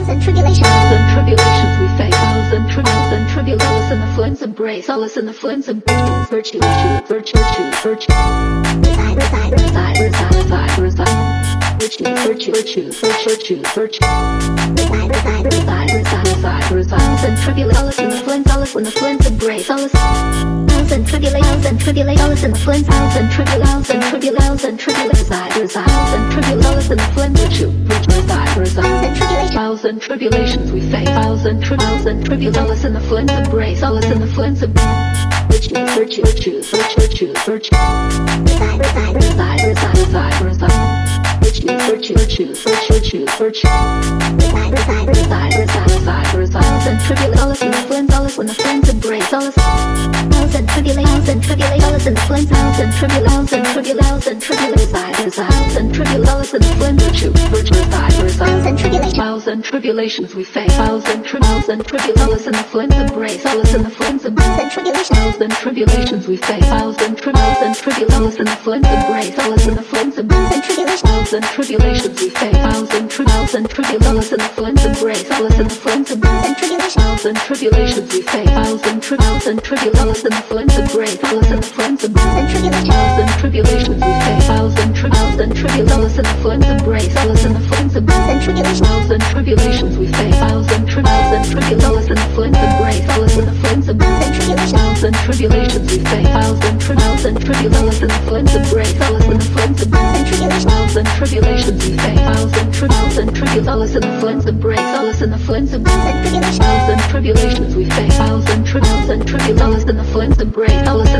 and tribulations. Trials and tribulations we face. Trials and tribulations in the flames embrace. Solace in the flames and virtue, virtue, virtue, virtue. Reside. Virtue, virtue, virtue, virtue, virtue. Reside. And tribulations in the flames. Solace in the flames embrace. Solace. Trials and tribulations in the flames. Trials and tribulations and tribulations and tribulations. Reside and tribulations in the flames. Virtue, reside. Trials and tribulations we face. Trials and tribulations in the flames embrace. Solace in the flames embrace. Virtue, virtue, virtue, virtue, virtue. Reside. Virtue, virtue, virtue, virtue, virtue. Reside. And tribulations in the flames. Solace in the flames embrace. Solace. Trials and tribulations in the flames. Trials and tribulations and tribulations and tribulations. Reside and tribulations in the flames. Virtue, reside. Trials and tribulations we face. Trials and tribulations in the flames embrace. Solace in the flames embrace. Trials and tribulations we face. Trials and tribulations in the flames embrace. Solace in the flames embrace. Trials and tribulations we face. Trials and tribulations in the flames embrace. Solace in the flames embrace. Trials and tribulations we face. Trials and tribulations in the flames embrace. Solace in the flames embrace. Trials and tribulations we face. Trials and tribulations in the flames embrace. Solace in the flames embrace. Trials and tribulations we face. Trials and tribulations in the flames embrace. Solace in the flames embrace. Trials and tribulations we face. Trials and tribulations in the flames embrace. Solace in the flames embrace. Trials and tribulations we face. Trials and tribulations in the flames embrace. Solace in the flames embrace. Trials and tribulations we face. Trials and tribulations in the flames embrace. Solace